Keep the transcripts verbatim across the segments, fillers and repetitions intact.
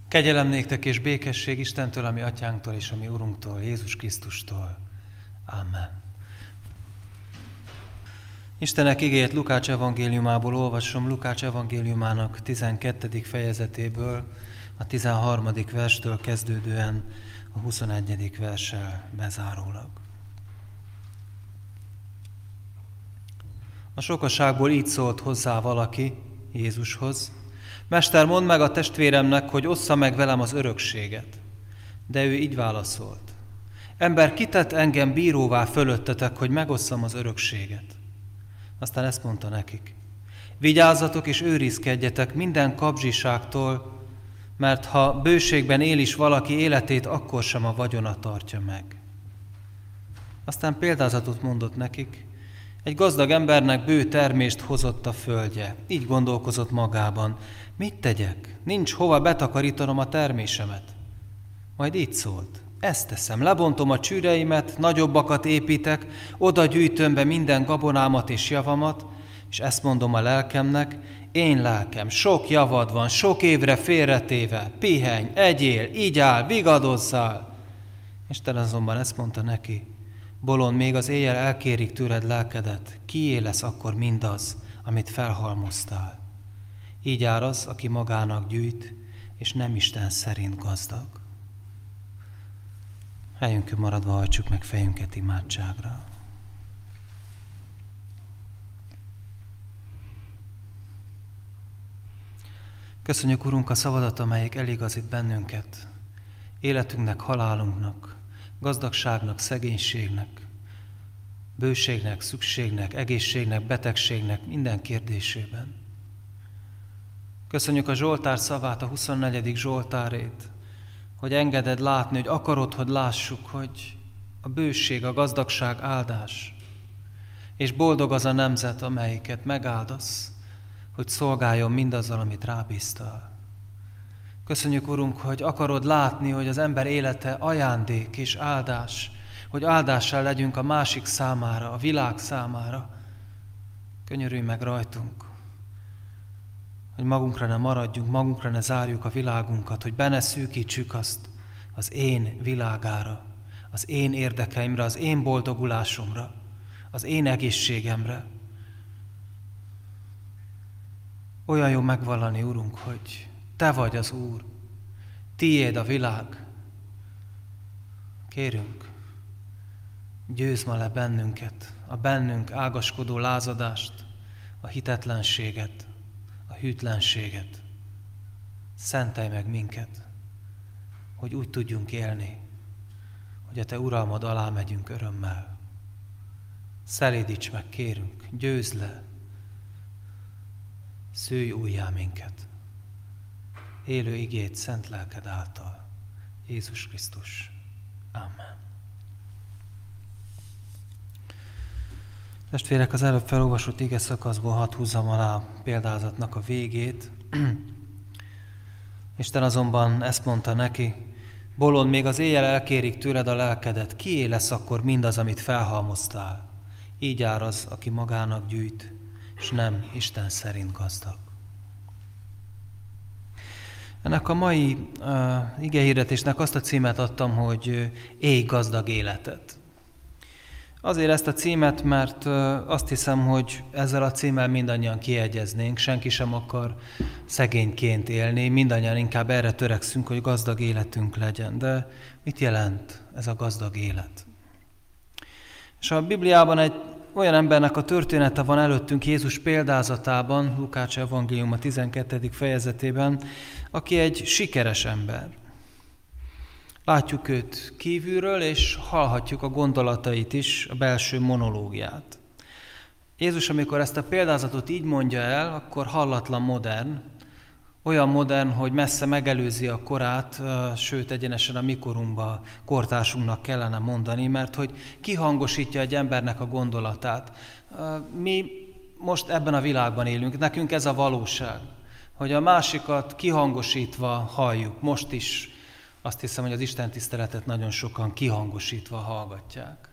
Kegyelem néktek és békesség Istentől, a mi atyánktól és a mi Urunktól, Jézus Krisztustól. Amen. Istenek igéjét Lukács evangéliumából olvasom, Lukács evangéliumának tizenkettedik fejezetéből, a tizenharmadik verstől kezdődően a huszonegyedik verssel bezárólag. A sokaságból így szólt hozzá valaki Jézushoz: Mester, mondd meg a testvéremnek, hogy ossza meg velem az örökséget. De ő így válaszolt: Ember, kitett engem bíróvá fölöttetek, hogy megosszam az örökséget? Aztán ezt mondta nekik: Vigyázzatok és őrizkedjetek minden kapzsiságtól, mert ha bőségben él is valaki életét, akkor sem a vagyona tartja meg. Aztán példázatot mondott nekik: Egy gazdag embernek bő termést hozott a földje. Így gondolkozott magában: Mit tegyek? Nincs hova betakarítanom a termésemet. Majd így szólt: Ezt teszem, lebontom a csűreimet, nagyobbakat építek, oda gyűjtöm be minden gabonámat és javamat, és ezt mondom a lelkemnek: Én lelkem, sok javad van, sok évre félretéve, pihenj, egyél, igyál, vigadozzál. Isten azonban ezt mondta neki: Bolond, még az éjjel elkérik tőled lelkedet, kié lesz akkor mindaz, amit felhalmoztál? Így jár az, aki magának gyűjt, és nem Isten szerint gazdag. Helyünkön maradva hajtsuk meg fejünket imádságra. Köszönjük, Urunk, a szavadat, amelyik eligazít bennünket életünknek, halálunknak, gazdagságnak, szegénységnek, bőségnek, szükségnek, egészségnek, betegségnek, minden kérdésében. Köszönjük a Zsoltár szavát, a huszonnegyedik Zsoltárét, hogy engeded látni, hogy akarod, hogy lássuk, hogy a bőség, a gazdagság áldás, és boldog az a nemzet, amelyiket megáldasz, hogy szolgáljon mindazzal, amit rábíztál. Köszönjük, Urunk, hogy akarod látni, hogy az ember élete ajándék és áldás, hogy áldással legyünk a másik számára, a világ számára. Könyörülj meg rajtunk, hogy magunkra ne maradjunk, magunkra ne zárjuk a világunkat, hogy be ne szűkítsük azt az én világára, az én érdekeimre, az én boldogulásomra, az én egészségemre. Olyan jó megvallani, Urunk, hogy Te vagy az Úr, Tiéd a világ. Kérünk, győzd ma le bennünket, a bennünk ágaskodó lázadást, a hitetlenséget, a hűtlenséget. Szentelj meg minket, hogy úgy tudjunk élni, hogy a Te uralmad alá megyünk örömmel. Szelídíts meg, kérünk, győzd le, szülj újjá minket. Élő igét szent lelked által. Jézus Krisztus. Amen. Testvérek, az előbb felolvasott ige szakaszból hadd húzzam alá a példázatnak a végét. Isten azonban ezt mondta neki: Bolond, még az éjjel elkérik tőled a lelkedet, kié lesz akkor mindaz, amit felhalmoztál? Így jár az, aki magának gyűjt, és nem Isten szerint gazdag. Ennek a mai uh, igehirdetésnek azt a címet adtam, hogy uh, élj gazdag életet. Azért ezt a címet, mert uh, azt hiszem, hogy ezzel a címmel mindannyian kiegyeznénk, senki sem akar szegényként élni, mindannyian inkább erre törekszünk, hogy gazdag életünk legyen. De mit jelent ez a gazdag élet? És a Bibliában egy olyan embernek a története van előttünk Jézus példázatában, Lukács evangélium a tizenkettedik fejezetében, aki egy sikeres ember. Látjuk őt kívülről, és hallhatjuk a gondolatait is, a belső monológiát. Jézus, amikor ezt a példázatot így mondja el, akkor hallatlan modern, olyan modern, hogy messze megelőzi a korát, sőt egyenesen a mikorunkba kortársunknak kellene mondani, mert hogy kihangosítja egy embernek a gondolatát. Mi most ebben a világban élünk, nekünk ez a valóság, hogy a másikat kihangosítva halljuk. Most is azt hiszem, hogy az Isten tiszteletet nagyon sokan kihangosítva hallgatják.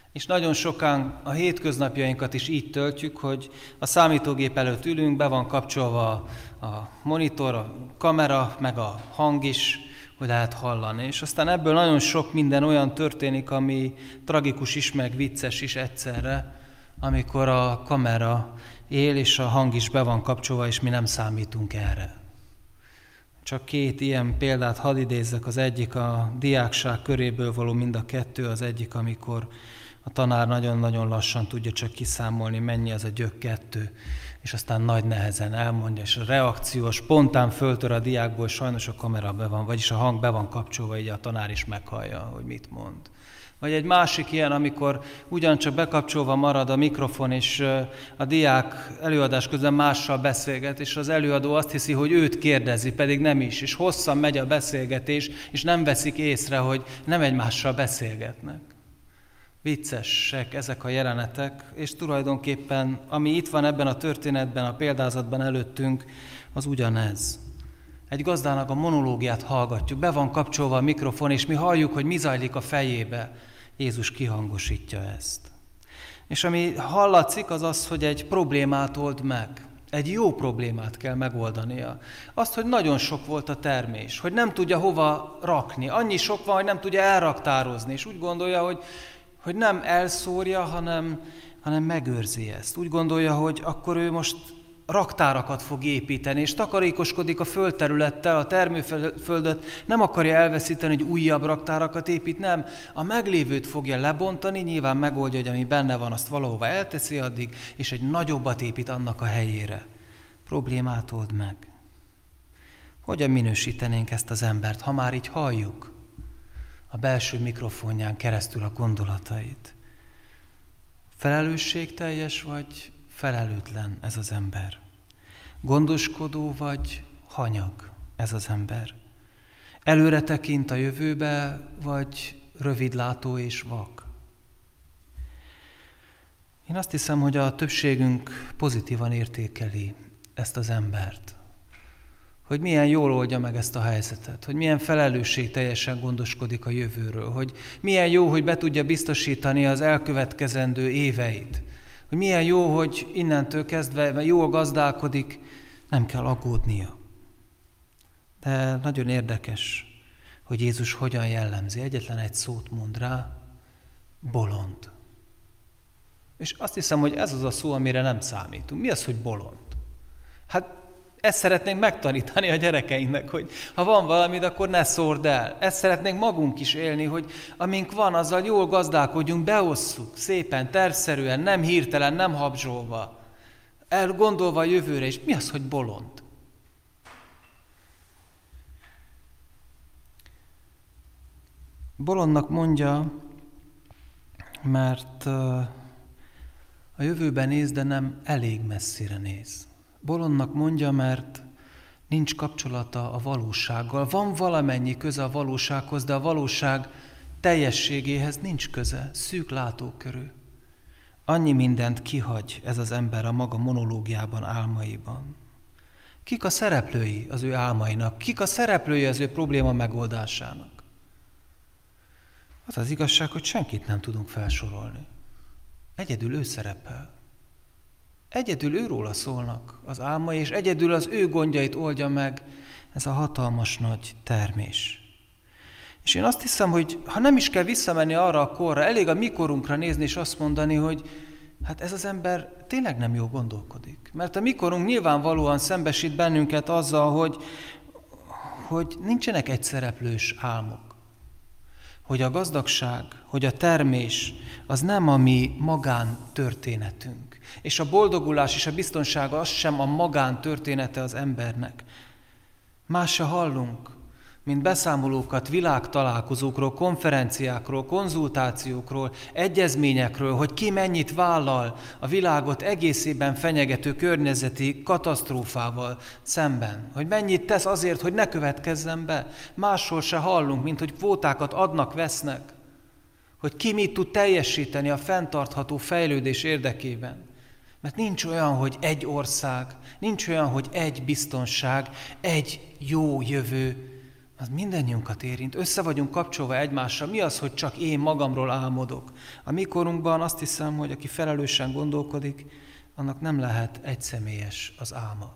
És nagyon sokan a hétköznapjainkat is így töltjük, hogy a számítógép előtt ülünk, be van kapcsolva a monitor, a kamera, meg a hang is, hogy lehet hallani. És aztán ebből nagyon sok minden olyan történik, ami tragikus is, meg vicces is egyszerre, amikor a kamera él, és a hang is be van kapcsolva, és mi nem számítunk erre. Csak két ilyen példát hadd idézzek, az egyik a diákság köréből való mind a kettő, az egyik, amikor a tanár nagyon-nagyon lassan tudja csak kiszámolni, mennyi az a gyök kettő, és aztán nagy nehezen elmondja, és a reakció spontán föltör a diákból, sajnos a kamera be van, vagyis a hang be van kapcsolva, így a tanár is meghallja, hogy mit mond. Vagy egy másik ilyen, amikor ugyancsak bekapcsolva marad a mikrofon, és a diák előadás közben mással beszélget, és az előadó azt hiszi, hogy őt kérdezi, pedig nem is, és hosszan megy a beszélgetés, és nem veszik észre, hogy nem egymással beszélgetnek. Viccesek ezek a jelenetek, és tulajdonképpen, ami itt van ebben a történetben, a példázatban előttünk, az ugyanez. Egy gazdának a monológiát hallgatjuk, be van kapcsolva a mikrofon, és mi halljuk, hogy mi zajlik a fejébe. Jézus kihangosítja ezt. És ami hallatszik, az az, hogy egy problémát old meg. Egy jó problémát kell megoldania. Azt, hogy nagyon sok volt a termés, hogy nem tudja hova rakni. Annyi sok van, hogy nem tudja elraktározni, és úgy gondolja, hogy, hogy nem elszórja, hanem, hanem megőrzi ezt. Úgy gondolja, hogy akkor ő most raktárakat fog építeni, és takarékoskodik a földterülettel, a termőföldöt, nem akarja elveszíteni, hogy újabb raktárakat épít, nem. A meglévőt fogja lebontani, nyilván megoldja, hogy ami benne van, azt valahova elteszi addig, és egy nagyobbat épít annak a helyére. Problémát old meg. Hogyan minősítenénk ezt az embert, ha már így halljuk a belső mikrofonján keresztül a gondolatait? Felelősségteljes vagy felelőtlen ez az ember? Gondoskodó vagy hanyag ez az ember? Előre tekint a jövőbe, vagy rövidlátó és vak? Én azt hiszem, hogy a többségünk pozitívan értékeli ezt az embert. Hogy milyen jól oldja meg ezt a helyzetet, hogy milyen felelősségteljesen gondoskodik a jövőről, hogy milyen jó, hogy be tudja biztosítani az elkövetkezendő éveit, hogy milyen jó, hogy innentől kezdve jól gazdálkodik, nem kell aggódnia. De nagyon érdekes, hogy Jézus hogyan jellemzi. Egyetlen egy szót mond rá, bolond. És azt hiszem, hogy ez az a szó, amire nem számítunk. Mi az, hogy bolond? Hát ezt szeretnénk megtanítani a gyerekeinknek, hogy ha van valamit, akkor ne szórd el. Ezt szeretnénk magunk is élni, hogy amink van, azzal jól gazdálkodjunk, beosszuk szépen, tervszerűen, nem hirtelen, nem habzsolva, elgondolva a jövőre is. Mi az, hogy bolond? Bolondnak mondja, mert a jövőben néz, de nem elég messzire néz. Bolondnak mondja, mert nincs kapcsolata a valósággal. Van valamennyi köze a valósághoz, de a valóság teljességéhez nincs köze, szűk látókörű. Annyi mindent kihagy ez az ember a maga monológiában, álmaiban. Kik a szereplői az ő álmainak? Kik a szereplői az ő probléma megoldásának? Az az igazság, hogy senkit nem tudunk felsorolni. Egyedül ő szerepel. Egyedül őróla szólnak az álmai, és egyedül az ő gondjait oldja meg ez a hatalmas nagy termés. És én azt hiszem, hogy ha nem is kell visszamenni arra a korra, elég a mi korunkra nézni és azt mondani, hogy hát ez az ember tényleg nem jól gondolkodik. Mert a mi korunk nyilvánvalóan szembesít bennünket azzal, hogy, hogy nincsenek egyszereplős álmok. Hogy a gazdagság, hogy a termés az nem a mi magántörténetünk. És a boldogulás és a biztonsága az sem a magántörténete az embernek. Más se hallunk, mint beszámolókat világtalálkozókról, konferenciákról, konzultációkról, egyezményekről, hogy ki mennyit vállal a világot egészében fenyegető környezeti katasztrófával szemben. Hogy mennyit tesz azért, hogy ne következzen be. Máshol se hallunk, mint hogy kvótákat adnak, vesznek. Hogy ki mit tud teljesíteni a fenntartható fejlődés érdekében. Mert nincs olyan, hogy egy ország, nincs olyan, hogy egy biztonság, egy jó jövő, az mindannyiunkat érint. Össze vagyunk kapcsolva egymással. Mi az, hogy csak én magamról álmodok? A mi korunkban azt hiszem, hogy aki felelősen gondolkodik, annak nem lehet egyszemélyes az álma.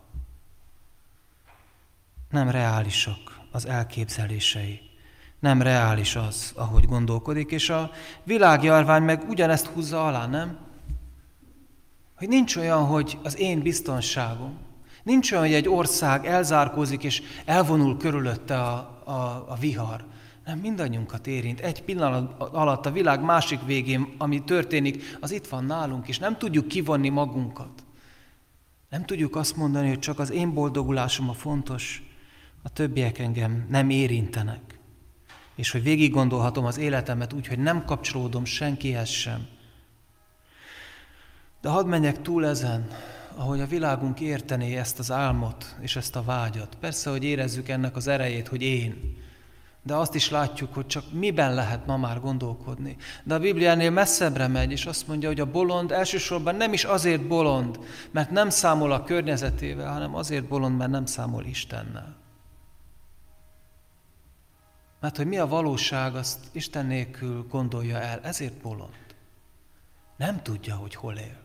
Nem reálisak az elképzelései. Nem reális az, ahogy gondolkodik, és a világjárvány meg ugyanezt húzza alá, nem? Hogy nincs olyan, hogy az én biztonságom. Nincs olyan, hogy egy ország elzárkózik, és elvonul körülötte a, a, a vihar. Nem, mindannyiunkat érint. Egy pillanat alatt a világ másik végén, ami történik, az itt van nálunk, és nem tudjuk kivonni magunkat. Nem tudjuk azt mondani, hogy csak az én boldogulásom a fontos, a többiek engem nem érintenek. És hogy végig gondolhatom az életemet úgy, hogy nem kapcsolódom senkihez sem. De hadd menjek túl ezen, ahogy a világunk értené ezt az álmot és ezt a vágyat. Persze, hogy érezzük ennek az erejét, hogy én. De azt is látjuk, hogy csak miben lehet ma már gondolkodni. De a Bibliánél messzebbre megy, és azt mondja, hogy a bolond elsősorban nem is azért bolond, mert nem számol a környezetével, hanem azért bolond, mert nem számol Istennel. Mert hogy mi a valóság, azt Isten nélkül gondolja el, ezért bolond. Nem tudja, hogy hol él.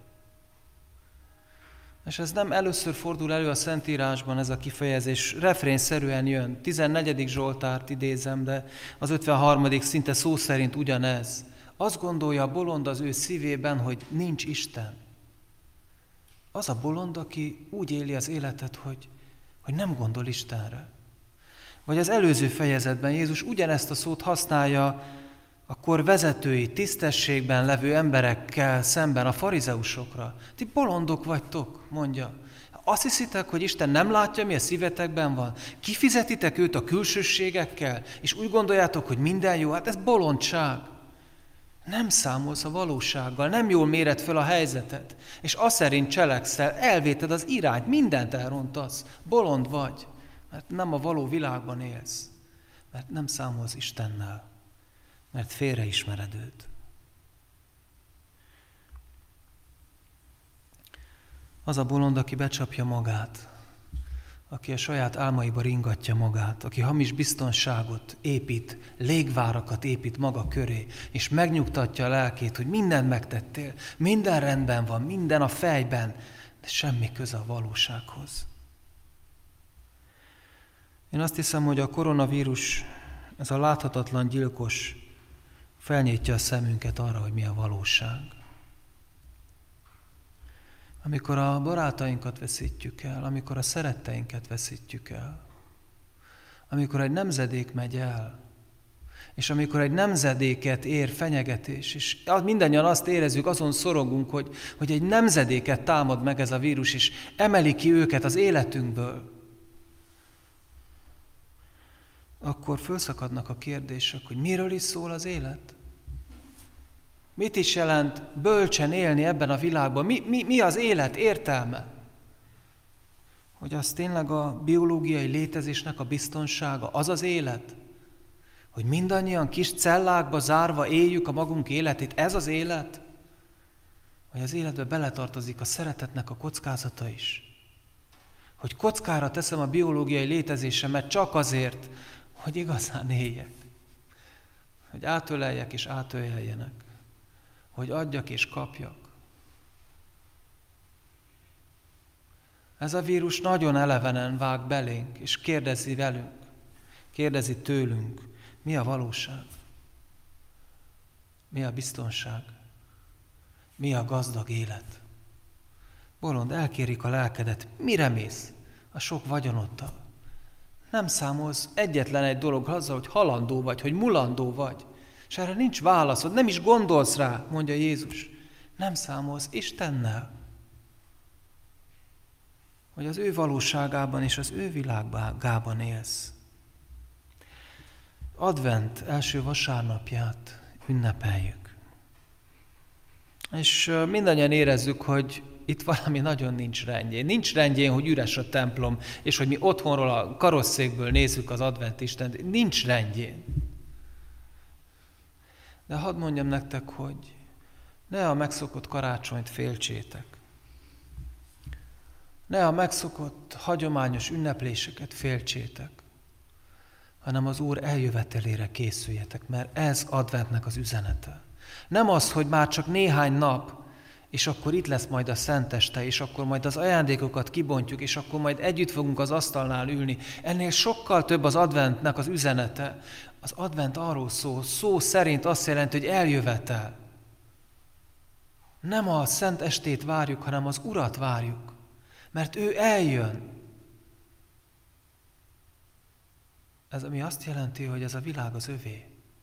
És ez nem először fordul elő a Szentírásban, ez a kifejezés, refrénszerűen jön. tizennegyedik Zsoltárt idézem, de az ötvenharmadik szinte szó szerint ugyanez. Azt gondolja a bolond az ő szívében, hogy nincs Isten. Az a bolond, aki úgy éli az életet, hogy, hogy nem gondol Istenre. Vagy az előző fejezetben Jézus ugyanezt a szót használja a kor vezetői, tisztességben levő emberekkel szemben, a farizeusokra. Ti bolondok vagytok, mondja. Azt hiszitek, hogy Isten nem látja, mi a szívetekben van? Kifizetitek őt a külsőségekkel, és úgy gondoljátok, hogy minden jó? Hát ez bolondság. Nem számolsz a valósággal, nem jól méred föl a helyzetet, és azt szerint cselekszel, elvéted az irányt, mindent elrontasz. Bolond vagy, mert nem a való világban élsz, mert nem számolsz Istennel. Mert félreismered őt. Az a bolond, aki becsapja magát, aki a saját álmaiba ringatja magát, aki hamis biztonságot épít, légvárakat épít maga köré, és megnyugtatja a lelkét, hogy mindent megtettél, minden rendben van, minden a fejben, de semmi köze a valósághoz. Én azt hiszem, hogy a koronavírus, ez a láthatatlan gyilkos, felnyitja a szemünket arra, hogy mi a valóság. Amikor a barátainkat veszítjük el, amikor a szeretteinket veszítjük el, amikor egy nemzedék megy el, és amikor egy nemzedéket ér fenyegetés, és mindannyian azt érezzük, azon szorongunk, hogy, hogy egy nemzedéket támad meg ez a vírus, és emeli ki őket az életünkből, akkor fölszakadnak a kérdések, hogy miről is szól az élet? Mit is jelent bölcsen élni ebben a világban? Mi, mi, mi az élet értelme? Hogy az tényleg a biológiai létezésnek a biztonsága, az az élet? Hogy mindannyian kis cellákba zárva éljük a magunk életét, ez az élet? Vagy az életbe beletartozik a szeretetnek a kockázata is? Hogy kockára teszem a biológiai létezésemet csak azért, hogy igazán éljek. Hogy átöleljek és átöljeljenek. Hogy adjak és kapjak. Ez a vírus nagyon elevenen vág belénk, és kérdezi velünk, kérdezi tőlünk, mi a valóság, mi a biztonság, mi a gazdag élet. Bolond, elkérik a lelkedet, mire mész a sok vagyonoddal? Nem számolsz egyetlen egy dolog azzal, hogy halandó vagy, hogy mulandó vagy. És erre nincs válaszod, nem is gondolsz rá, mondja Jézus. Nem számolsz Istennel. Hogy az ő valóságában és az ő világában élsz. Advent első vasárnapját ünnepeljük. És mindannyian érezzük, hogy itt valami nagyon nincs rendjén. Nincs rendjén, hogy üres a templom, és hogy mi otthonról a karosszékből nézzük az adventistent. Nincs rendjén. De hadd mondjam nektek, hogy ne a megszokott karácsonyt féltsétek. Ne a megszokott hagyományos ünnepléseket féltsétek, hanem az Úr eljövetelére készüljetek, mert ez adventnek az üzenete. Nem az, hogy már csak néhány nap, és akkor itt lesz majd a szenteste, és akkor majd az ajándékokat kibontjuk, és akkor majd együtt fogunk az asztalnál ülni. Ennél sokkal több az adventnek az üzenete. Az advent arról szól, szó szerint azt jelenti, hogy eljövetel. Nem a szent estét várjuk, hanem az Urat várjuk, mert ő eljön. Ez ami azt jelenti, hogy ez a világ az övé.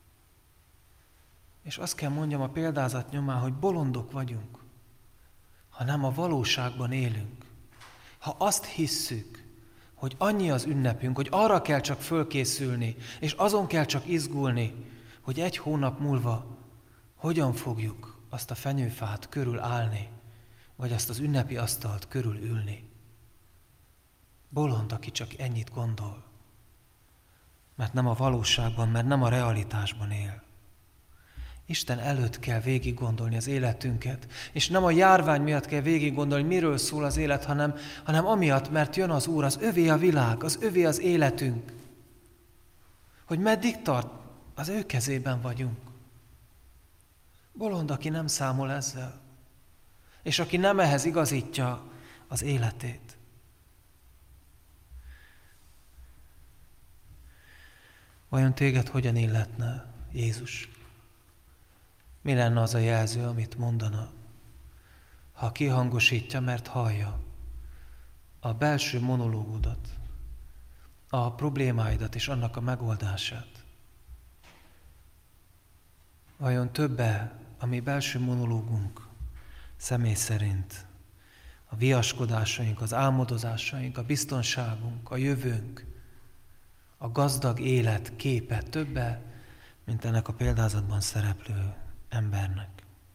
És azt kell mondjam a példázat nyomán, hogy bolondok vagyunk, ha nem a valóságban élünk. Ha azt hisszük, hogy annyi az ünnepünk, hogy arra kell csak fölkészülni, és azon kell csak izgulni, hogy egy hónap múlva hogyan fogjuk azt a fenyőfát körül állni, vagy azt az ünnepi asztalt körül ülni. Bolond, aki csak ennyit gondol, mert nem a valóságban, mert nem a realitásban él. Isten előtt kell végig gondolni az életünket, és nem a járvány miatt kell végig gondolni, miről szól az élet, hanem, hanem amiatt, mert jön az Úr, az övé a világ, az övé az életünk. Hogy meddig tart, az ő kezében vagyunk. Bolond, aki nem számol ezzel, és aki nem ehhez igazítja az életét. Vajon téged hogyan illetne Jézus? Mi lenne az a jelző, amit mondana, ha kihangosítja, mert hallja a belső monológudat, a problémáidat és annak a megoldását? Vajon többe a mi belső monológunk személy szerint, a viaskodásaink, az álmodozásaink, a biztonságunk, a jövőnk, a gazdag élet képe többe, mint ennek a példázatban szereplő embernek?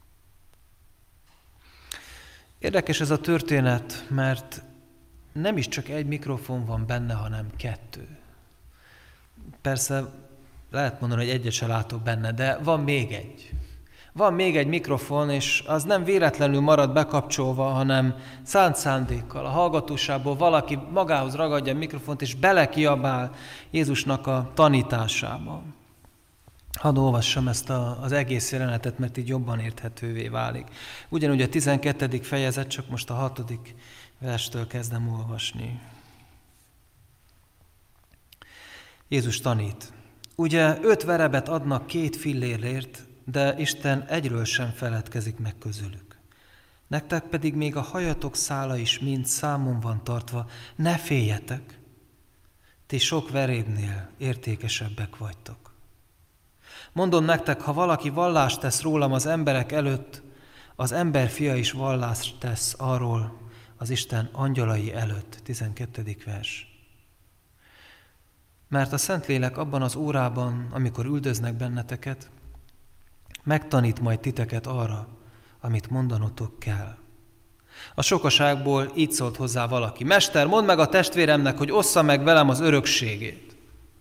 Érdekes ez a történet, mert nem is csak egy mikrofon van benne, hanem kettő. Persze lehet mondani, hogy egyet se látok benne, de van még egy. Van még egy mikrofon, és az nem véletlenül marad bekapcsolva, hanem szánt szándékkal. A hallgatóságból valaki magához ragadja a mikrofont, és belekiabál Jézusnak a tanításába. Hadd olvassam ezt a, az egész jelenetet, mert így jobban érthetővé válik. Ugyanúgy a tizenkettedik fejezet, csak most a hatodik verstől kezdem olvasni. Jézus tanít. Ugye öt verebet adnak két fillérért, de Isten egyről sem feledkezik meg közülük. Nektek pedig még a hajatok szála is mind számon van tartva, ne féljetek, ti sok verébnél értékesebbek vagytok. Mondom nektek, ha valaki vallást tesz rólam az emberek előtt, az emberfia is vallást tesz arról az Isten angyalai előtt. tizenkettedik vers. Mert a Szentlélek abban az órában, amikor üldöznek benneteket, megtanít majd titeket arra, amit mondanotok kell. A sokaságból így szólt hozzá valaki. Mester, mondd meg a testvéremnek, hogy ossza meg velem az örökségét.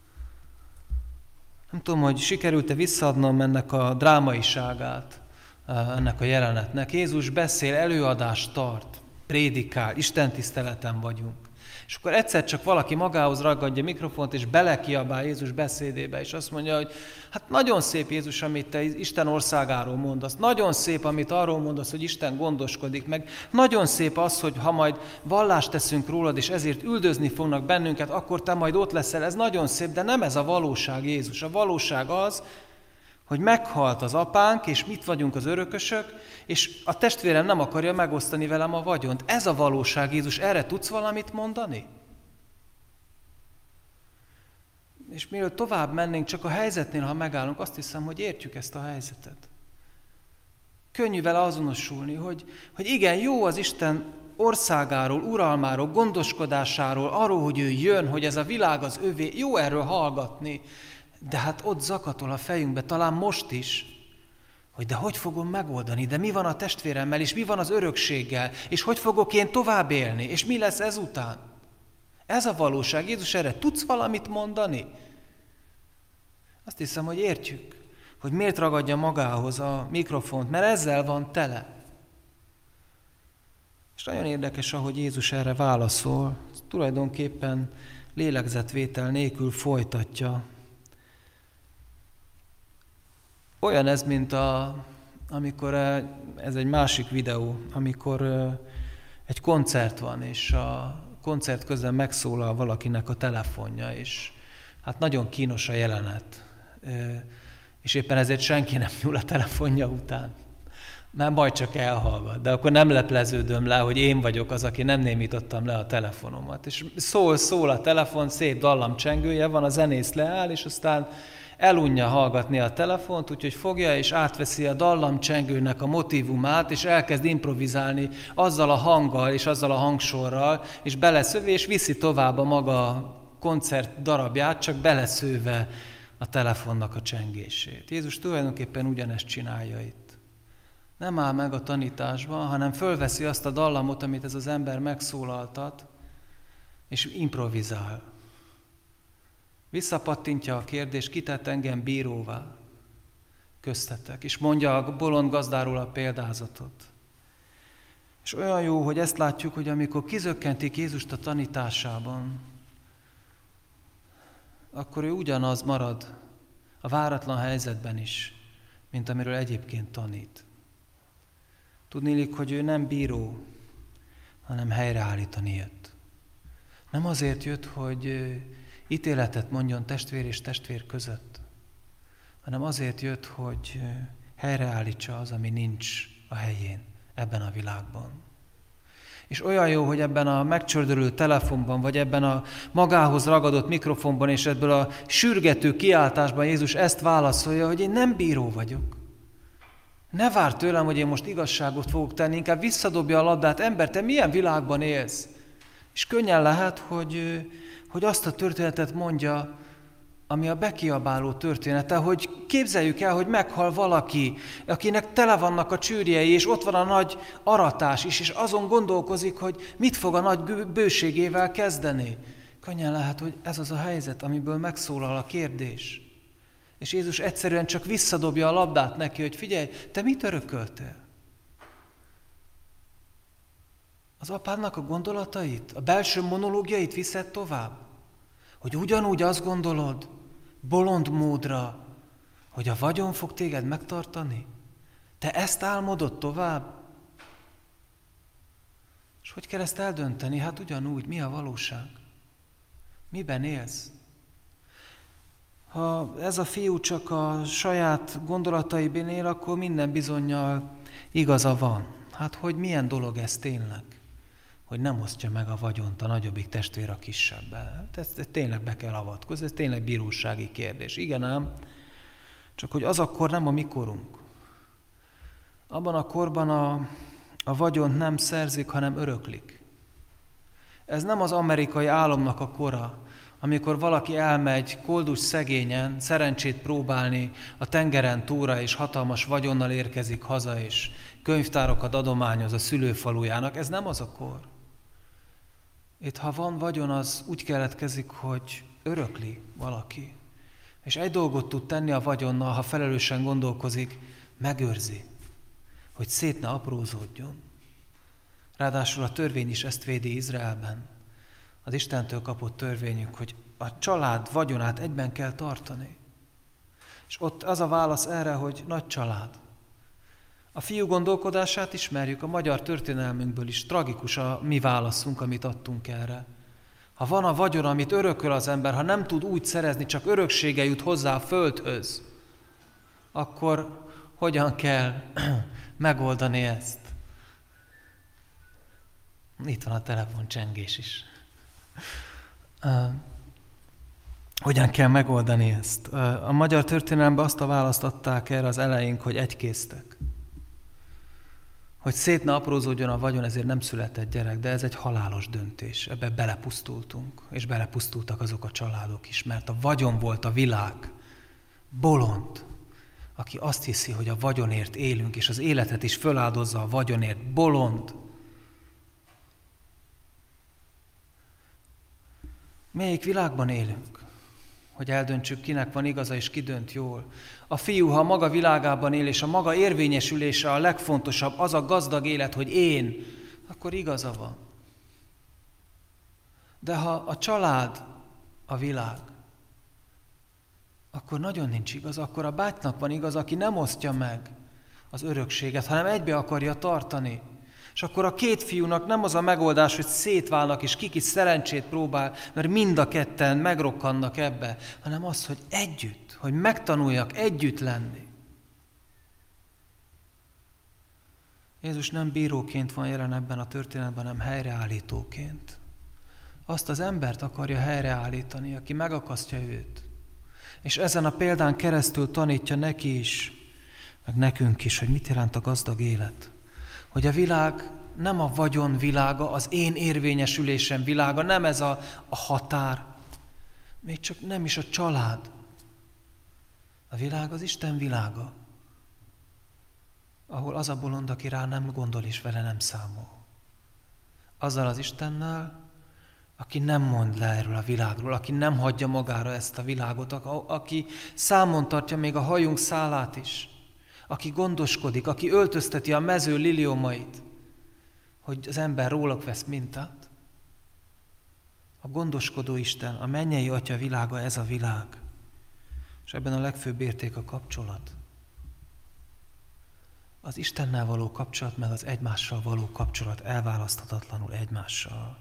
Nem tudom, hogy sikerült-e visszaadnom ennek a drámaiságát, ennek a jelenetnek. Jézus beszél, előadást tart, prédikál, istentiszteleten vagyunk. És akkor egyszer csak valaki magához ragadja a mikrofont, és belekiabál Jézus beszédébe, és azt mondja, hogy hát nagyon szép Jézus, amit te Isten országáról mondasz, nagyon szép, amit arról mondasz, hogy Isten gondoskodik meg, nagyon szép az, hogy ha majd vallást teszünk rólad, és ezért üldözni fognak bennünket, akkor te majd ott leszel, ez nagyon szép, de nem ez a valóság, Jézus. A valóság az, hogy meghalt az apánk, és mit vagyunk az örökösök, és a testvérem nem akarja megosztani velem a vagyont. Ez a valóság, Jézus, erre tudsz valamit mondani? És mielőtt tovább mennénk, csak a helyzetnél, ha megállunk, azt hiszem, hogy értjük ezt a helyzetet. Könnyű vele azonosulni, hogy, hogy igen, jó az Isten országáról, uralmáról, gondoskodásáról, arról, hogy ő jön, hogy ez a világ az övé, jó erről hallgatni, de hát ott zakatol a fejünkbe, talán most is, hogy de hogy fogom megoldani, de mi van a testvéremmel, és mi van az örökséggel, és hogy fogok én tovább élni, és mi lesz ezután? Ez a valóság. Jézus, erre tudsz valamit mondani? Azt hiszem, hogy értjük, hogy miért ragadja magához a mikrofont, mert ezzel van tele. És nagyon érdekes, ahogy Jézus erre válaszol, tulajdonképpen lélegzetvétel nélkül folytatja Olyan ez, mint a, amikor, ez egy másik videó, amikor egy koncert van, és a koncert közben megszólal valakinek a telefonja, és hát nagyon kínos a jelenet. És éppen ezért senki nem nyúl a telefonja után. Már majd csak elhallgat, de akkor nem lepleződöm le, hogy én vagyok az, aki nem némítottam le a telefonomat. És szól, szól a telefon, szép dallamcsengője van, a zenész leáll, és aztán elunja hallgatni a telefont, úgyhogy fogja és átveszi a dallamcsengőnek a motívumát, és elkezd improvizálni azzal a hanggal és azzal a hangsorral, és beleszövi, és viszi tovább a maga koncert darabját, csak beleszőve a telefonnak a csengését. Jézus tulajdonképpen ugyanezt csinálja itt. Nem áll meg a tanításban, hanem fölveszi azt a dallamot, amit ez az ember megszólaltat, és improvizál. Visszapattintja a kérdést, ki tett engem bíróvá köztetek, és mondja a bolond gazdáról a példázatot. És olyan jó, hogy ezt látjuk, hogy amikor kizökkentik Jézust a tanításában, akkor ő ugyanaz marad a váratlan helyzetben is, mint amiről egyébként tanít. Tudniillik, hogy ő nem bíró, hanem helyreállítani jött. Nem azért jött, hogy ítéletet mondjon testvér és testvér között, hanem azért jött, hogy helyreállítsa az, ami nincs a helyén ebben a világban. És olyan jó, hogy ebben a megcsördülő telefonban, vagy ebben a magához ragadott mikrofonban, és ebből a sürgető kiáltásban Jézus ezt válaszolja, hogy én nem bíró vagyok. Ne várd tőlem, hogy én most igazságot fogok tenni, inkább visszadobja a labdát. Ember, te milyen világban élsz? És könnyen lehet, hogy, hogy azt a történetet mondja, ami a bekiabáló története, hogy képzeljük el, hogy meghal valaki, akinek tele vannak a csőrjei, és ott van a nagy aratás is, és azon gondolkozik, hogy mit fog a nagy bőségével kezdeni. Könnyen lehet, hogy ez az a helyzet, amiből megszólal a kérdés. És Jézus egyszerűen csak visszadobja a labdát neki, hogy figyelj, te mit örököltél? Az apádnak a gondolatait, a belső monológiait viszed tovább? Hogy ugyanúgy azt gondolod, bolond módra, hogy a vagyon fog téged megtartani? Te ezt álmodod tovább? És hogy kell ezt eldönteni? Hát ugyanúgy, mi a valóság? Miben élsz? Ha ez a fiú csak a saját gondolataiban él, akkor minden bizonnyal igaza van. Hát hogy milyen dolog ez tényleg? Hogy nem osztja meg a vagyont a nagyobbik testvér a kisebbel. Ezt, ezt tényleg be kell avatkozni, ez tényleg bírósági kérdés. Igen ám, csak hogy az akkor nem a mi korunk. Abban a korban a, a vagyont nem szerzik, hanem öröklik. Ez nem az amerikai álomnak a kora, amikor valaki elmegy koldus szegényen, szerencsét próbálni a tengeren túlra, és hatalmas vagyonnal érkezik haza, és könyvtárokat adományoz a szülőfalujának. Ez nem az a kor. Itt, ha van vagyon, az úgy keletkezik, hogy örökli valaki. És egy dolgot tud tenni a vagyonnal, ha felelősen gondolkozik, megőrzi, hogy szét ne aprózódjon. Ráadásul a törvény is ezt védi Izraelben. Az Istentől kapott törvényük, hogy a család vagyonát egyben kell tartani. És ott az a válasz erre, hogy nagy család. A fiú gondolkodását ismerjük, a magyar történelmünkből is tragikus a mi válaszunk, amit adtunk erre. Ha van a vagyon, amit örököl az ember, ha nem tud úgy szerezni, csak öröksége jut hozzá a földhöz, akkor hogyan kell megoldani ezt? Itt van a telefoncsengés is. Uh, hogyan kell megoldani ezt? Uh, a magyar történelemben azt a választ adták erre az elejénk, hogy egykéztek. Hogy szét ne aprózódjon a vagyon, ezért nem született gyerek, de ez egy halálos döntés. Ebbe belepusztultunk, és belepusztultak azok a családok is, mert a vagyon volt a világ. Bolond, aki azt hiszi, hogy a vagyonért élünk, és az életet is föláldozza a vagyonért. Bolond. Melyik világban élünk, hogy eldöntsük, kinek van igaza és ki dönt jól? A fiú, ha a maga világában él, és a maga érvényesülése a legfontosabb, az a gazdag élet, hogy én, akkor igaza van. De ha a család a világ, akkor nagyon nincs igaz, akkor a bátynak van igaz, aki nem osztja meg az örökséget, hanem egybe akarja tartani. És akkor a két fiúnak nem az a megoldás, hogy szétválnak, és kiki szerencsét próbál, mert mind a ketten megrokkannak ebbe, hanem az, hogy együtt, hogy megtanuljak együtt lenni. Jézus nem bíróként van jelen ebben a történetben, hanem helyreállítóként. Azt az embert akarja helyreállítani, aki megakasztja őt. És ezen a példán keresztül tanítja neki is, meg nekünk is, hogy mit jelent a gazdag élet. Hogy a világ nem a vagyon világa, az én érvényesülésem világa, nem ez a, a határ, még csak nem is a család. A világ az Isten világa, ahol az a bolond, aki rá nem gondol és vele nem számol. Azzal az Istennel, aki nem mond le erről a világról, aki nem hagyja magára ezt a világot, aki számon tartja még a hajunk szálát is, aki gondoskodik, aki öltözteti a mező liliomait, hogy az ember róluk vesz mintát. A gondoskodó Isten, a mennyei Atya világa, ez a világ. És ebben a legfőbb érték a kapcsolat. Az Istennel való kapcsolat, meg az egymással való kapcsolat elválaszthatatlanul egymással.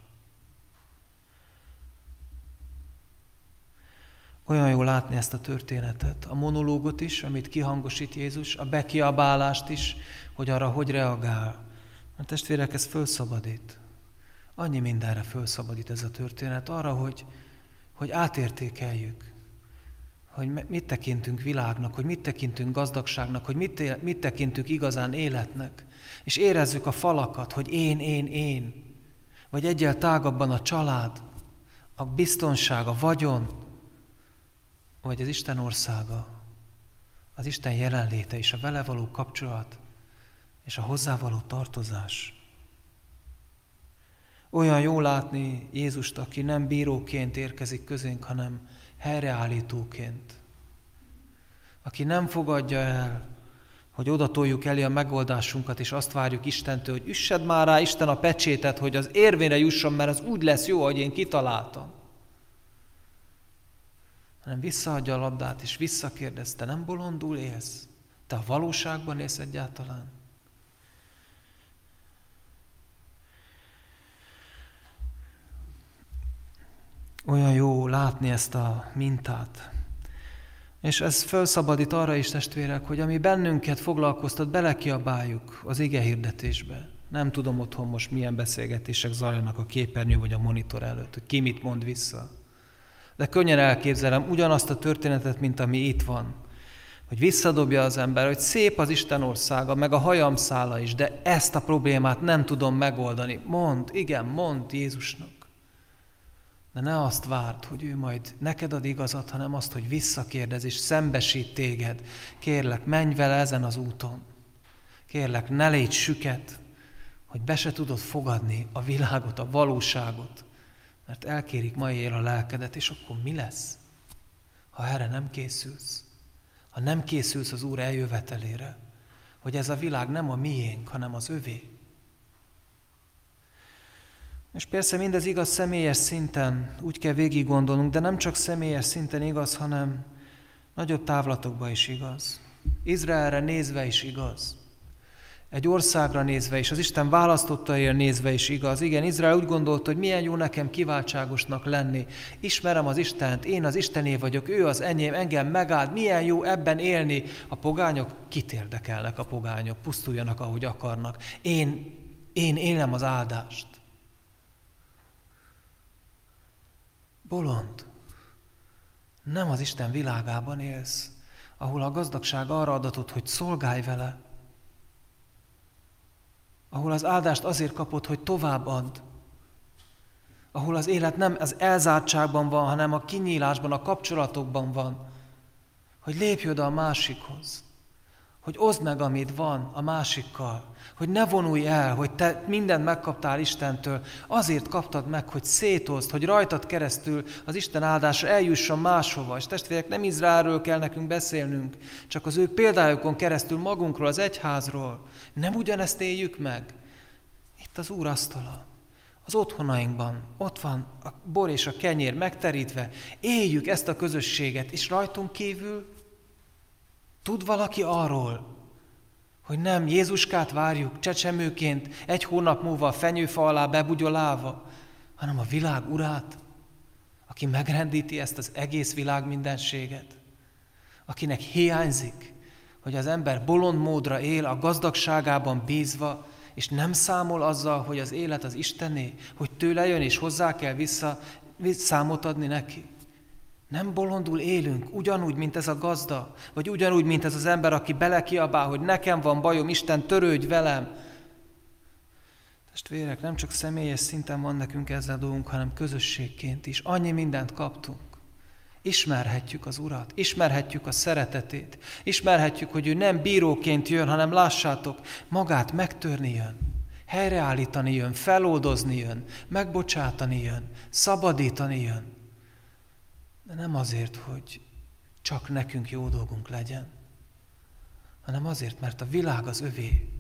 Olyan jó látni ezt a történetet, a monológot is, amit kihangosít Jézus, a bekiabálást is, hogy arra hogy reagál. A testvérek, ez fölszabadít. Annyi mindenre fölszabadít ez a történet, arra, hogy, hogy átértékeljük, hogy mit tekintünk világnak, hogy mit tekintünk gazdagságnak, hogy mit, mit tekintünk igazán életnek, és érezzük a falakat, hogy én, én, én, vagy egyel tágabban a család, a biztonság, a vagyon, vagy az Isten országa, az Isten jelenléte és a vele való kapcsolat, és a hozzá való tartozás. Olyan jó látni Jézust, aki nem bíróként érkezik közénk, hanem helyreállítóként. Aki nem fogadja el, hogy oda toljuk elé a megoldásunkat, és azt várjuk Istentől, hogy üssed már rá Isten a pecsétet, hogy az érvényre jusson, mert az úgy lesz jó, ahogy én kitaláltam. Hanem visszaadja a labdát, és visszakérdez, te nem bolondul élsz? Te a valóságban élsz egyáltalán? Olyan jó látni ezt a mintát. És ez felszabadít arra is, testvérek, hogy ami bennünket foglalkoztat, belekiabáljuk az ige hirdetésbe. Nem tudom otthon most milyen beszélgetések zajlanak a képernyő vagy a monitor előtt, hogy ki mit mond vissza. De könnyen elképzelem ugyanazt a történetet, mint ami itt van. Hogy visszadobja az ember, hogy szép az Isten országa, meg a hajam szála is, de ezt a problémát nem tudom megoldani. Mondd, igen, mondd Jézusnak. De ne azt várd, hogy ő majd neked ad igazat, hanem azt, hogy visszakérdez és szembesít téged. Kérlek, menj vele ezen az úton. Kérlek, ne légy süket, hogy be se tudod fogadni a világot, a valóságot. Mert elkérik ma él a lelkedet, és akkor mi lesz, ha erre nem készülsz? Ha nem készülsz az Úr eljövetelére, hogy ez a világ nem a miénk, hanem az övé. És persze mindez igaz személyes szinten, úgy kell végig gondolnunk, de nem csak személyes szinten igaz, hanem nagyobb távlatokban is igaz. Izraelre nézve is igaz. Egy országra nézve is, az Isten választottaira nézve is igaz. Igen, Izrael úgy gondolta, hogy milyen jó nekem kiváltságosnak lenni. Ismerem az Istent, én az Istené vagyok, ő az enyém, engem megáld, milyen jó ebben élni. A pogányok, kit érdekelnek a pogányok, pusztuljanak, ahogy akarnak. Én, én élem az áldást. Bolond, nem az Isten világában élsz, ahol a gazdagság arra adatot, hogy szolgálj vele, ahol az áldást azért kapod, hogy továbbadd, ahol az élet nem az elzártságban van, hanem a kinyílásban, a kapcsolatokban van, hogy lépj oda a másikhoz, hogy oszd meg, amit van a másikkal, hogy ne vonulj el, hogy te mindent megkaptál Istentől, azért kaptad meg, hogy szétozd, hogy rajtad keresztül az Isten áldása eljusson máshova. És testvérek, nem Izraelről kell nekünk beszélnünk, csak az ő példájukon keresztül magunkról, az egyházról. Nem ugyanezt éljük meg? Itt az Úr asztala. az otthonainkban, ott van a bor és a kenyér megterítve, éljük ezt a közösséget, és rajtunk kívül tud valaki arról, hogy nem Jézuskát várjuk csecsemőként, egy hónap múlva a fenyőfa alá bebugyolálva, hanem a világ urát, aki megrendíti ezt az egész világ mindenséget, akinek hiányzik, hogy az ember bolond módra él, a gazdagságában bízva, és nem számol azzal, hogy az élet az Istené, hogy tőle jön, és hozzá kell vissza, számot adni neki. Nem bolondul élünk, ugyanúgy, mint ez a gazda, vagy ugyanúgy, mint ez az ember, aki belekiabál, hogy nekem van bajom, Isten, törődj velem. Testvérek, nem csak személyes szinten van nekünk ezzel dolgunk, hanem közösségként is. Annyi mindent kaptunk. Ismerhetjük az Urat, ismerhetjük a szeretetét, ismerhetjük, hogy ő nem bíróként jön, hanem lássátok, magát megtörni jön, helyreállítani jön, feloldozni jön, megbocsátani jön, szabadítani jön. De nem azért, hogy csak nekünk jó dolgunk legyen, hanem azért, mert a világ az övé,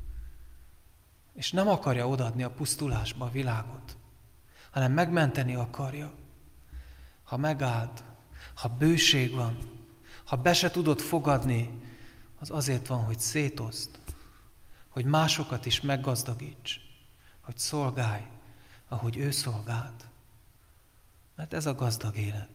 és nem akarja odaadni a pusztulásba a világot, hanem megmenteni akarja. Ha megáld, ha bőség van, ha be se tudod fogadni, az azért van, hogy szétozd, hogy másokat is meggazdagíts, hogy szolgálj, ahogy ő szolgált. Mert ez a gazdag élet.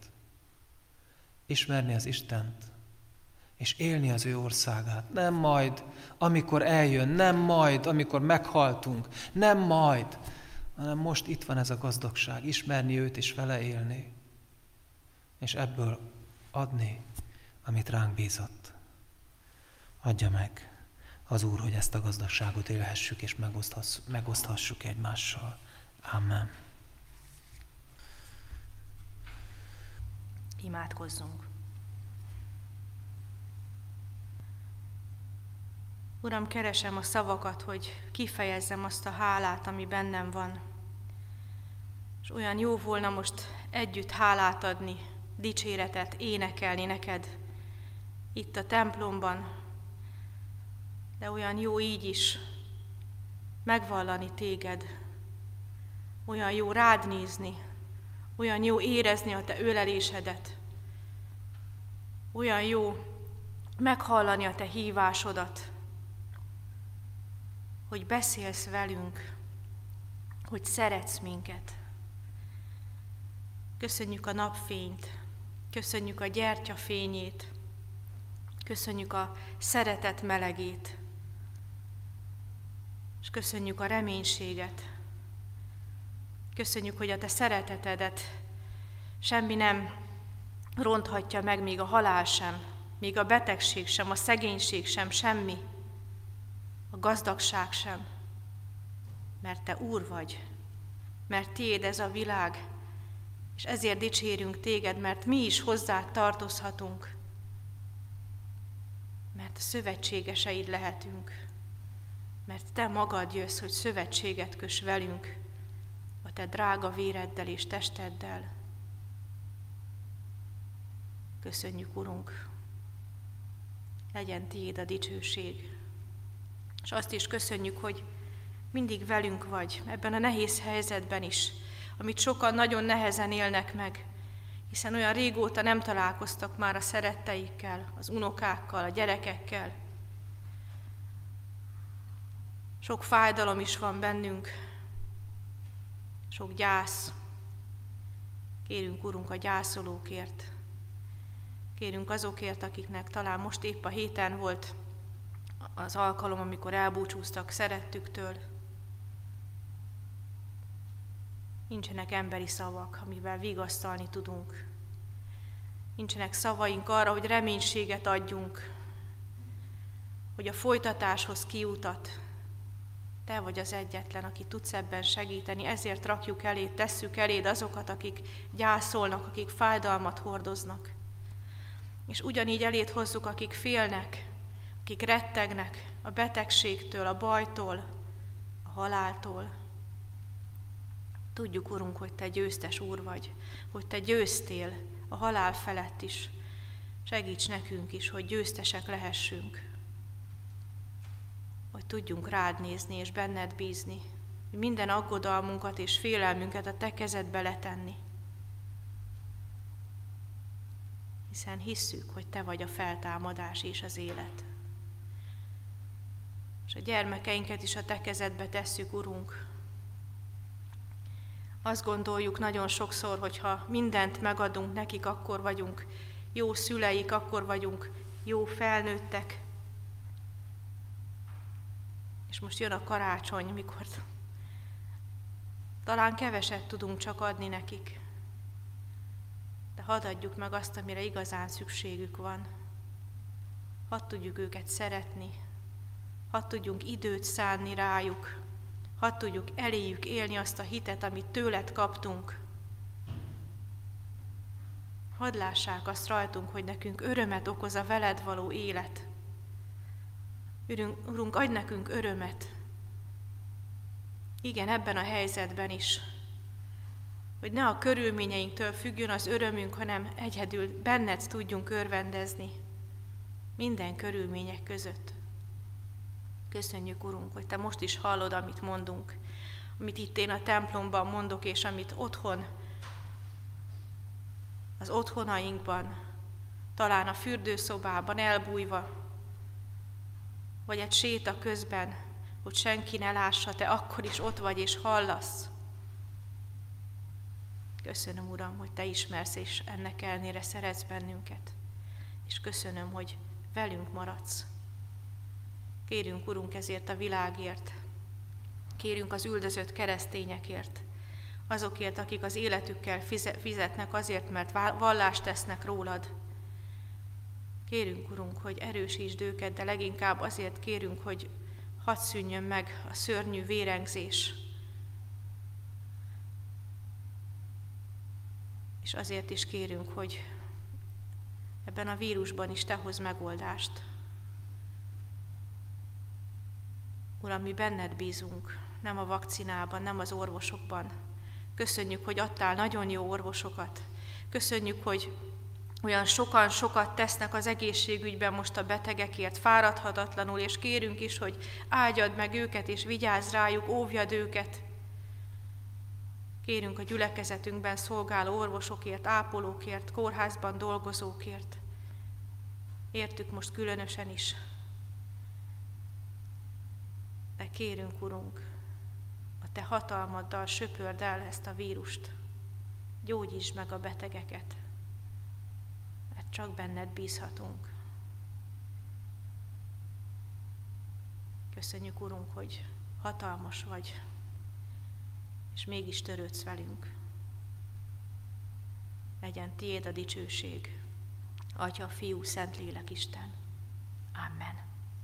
Ismerni az Istent, és élni az ő országát. Nem majd, amikor eljön, nem majd, amikor meghaltunk, nem majd, hanem most itt van ez a gazdagság, ismerni őt és vele élni, és ebből adni, amit ránk bízott. Adja meg az Úr, hogy ezt a gazdagságot élhessük, és megoszthassuk egymással. Amen. Imádkozzunk. Uram, keresem a szavakat, hogy kifejezzem azt a hálát, ami bennem van. És olyan jó volna most együtt hálát adni, dicséretet énekelni neked itt a templomban, de olyan jó így is megvallani téged, olyan jó rád nézni, olyan jó érezni a te ölelésedet, olyan jó meghallani a te hívásodat, hogy beszélsz velünk, hogy szeretsz minket. Köszönjük a napfényt, köszönjük a gyertya fényét, köszönjük a szeretet melegét, és köszönjük a reménységet. Köszönjük, hogy a te szeretetedet semmi nem ronthatja meg, még a halál sem, még a betegség sem, a szegénység sem, semmi, a gazdagság sem, mert te Úr vagy, mert tiéd ez a világ, és ezért dicsérünk téged, mert mi is hozzád tartozhatunk, mert a szövetségeseid lehetünk, mert te magad jössz, hogy szövetséget köss velünk, a te drága véreddel és testeddel. Köszönjük, Urunk, legyen tiéd a dicsőség. És azt is köszönjük, hogy mindig velünk vagy, ebben a nehéz helyzetben is, amit sokan nagyon nehezen élnek meg, hiszen olyan régóta nem találkoztak már a szeretteikkel, az unokákkal, a gyerekekkel. Sok fájdalom is van bennünk, sok gyász. Kérünk, Urunk, a gyászolókért. Kérünk azokért, akiknek talán most épp a héten volt az alkalom, amikor elbúcsúztak szerettüktől. Nincsenek emberi szavak, amivel vigasztalni tudunk. Nincsenek szavaink arra, hogy reménységet adjunk, hogy a folytatáshoz kiutat. Te vagy az egyetlen, aki tudsz ebben segíteni, ezért rakjuk eléd, tesszük eléd azokat, akik gyászolnak, akik fájdalmat hordoznak. És ugyanígy eléd hozzuk, akik félnek, akik rettegnek a betegségtől, a bajtól, a haláltól. Tudjuk, Urunk, hogy Te győztes Úr vagy, hogy Te győztél a halál felett is. Segíts nekünk is, hogy győztesek lehessünk, hogy tudjunk rád nézni és benned bízni. hogy minden aggodalmunkat és félelmünket a Te kezedbe letenni. Hiszen hisszük, hogy Te vagy a feltámadás és az élet. És a gyermekeinket is a Te kezedbe tesszük, Urunk. Azt gondoljuk nagyon sokszor, hogyha mindent megadunk nekik, akkor vagyunk jó szüleik, akkor vagyunk jó felnőttek. És most jön a karácsony, mikor talán keveset tudunk csak adni nekik. De hadd adjuk meg azt, amire igazán szükségük van. Hadd tudjuk őket szeretni, hadd tudjunk időt szánni rájuk, hadd tudjuk eléjük élni azt a hitet, amit tőled kaptunk. Hadd lássák azt rajtunk, hogy nekünk örömet okoz a veled való élet. Urunk, Urunk, adj nekünk örömet. Igen, ebben a helyzetben is. Hogy ne a körülményeinktől függjön az örömünk, hanem egyedül benned tudjunk örvendezni. Minden körülmények között. Köszönjük, Urunk, hogy Te most is hallod, amit mondunk. Amit itt én a templomban mondok, és amit otthon, az otthonainkban, talán a fürdőszobában elbújva, vagy egy séta közben, hogy senki ne lássa, Te akkor is ott vagy és hallasz. Köszönöm, Uram, hogy Te ismersz, és ennek ellenére szeretsz bennünket. És köszönöm, hogy velünk maradsz. Kérünk, Urunk, ezért a világért. Kérünk az üldözött keresztényekért. Azokért, akik az életükkel fizetnek azért, mert vallást tesznek rólad. Kérünk, Urunk, hogy erősítsd őket, de leginkább azért kérünk, hogy hadd szűnjön meg a szörnyű vérengzés. És azért is kérünk, hogy ebben a vírusban is Te hozz megoldást. Uram, mi benned bízunk, nem a vakcinában, nem az orvosokban. Köszönjük, hogy adtál nagyon jó orvosokat. Köszönjük, hogy olyan sokan sokat tesznek az egészségügyben most a betegekért, fáradhatatlanul, és kérünk is, hogy áldjad meg őket, és vigyázz rájuk, óvjad őket. Kérünk a gyülekezetünkben szolgáló orvosokért, ápolókért, kórházban dolgozókért. Értük most különösen is. De kérünk, Urunk, a Te hatalmaddal söpörd el ezt a vírust. Gyógyítsd meg a betegeket, mert csak benned bízhatunk. Köszönjük, Urunk, hogy hatalmas vagy, és mégis törődsz velünk. Legyen Tiéd a dicsőség, Atya, Fiú, Szentlélek, Isten. Amen.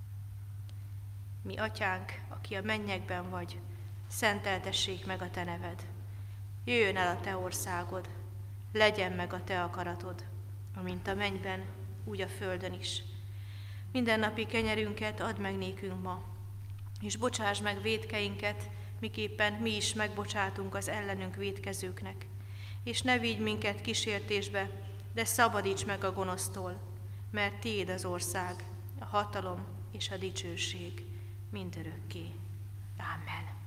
Mi Atyánk, aki a mennyekben vagy, szenteltessék meg a Te neved. Jöjjön el a Te országod, legyen meg a Te akaratod, amint a mennyben, úgy a földön is. Mindennapi kenyerünket add meg nékünk ma, és bocsáss meg vétkeinket, miképpen mi is megbocsátunk az ellenünk vétkezőknek. És ne vigy minket kísértésbe, de szabadíts meg a gonosztól, mert Tiéd az ország, a hatalom és a dicsőség mindörökké. Amen.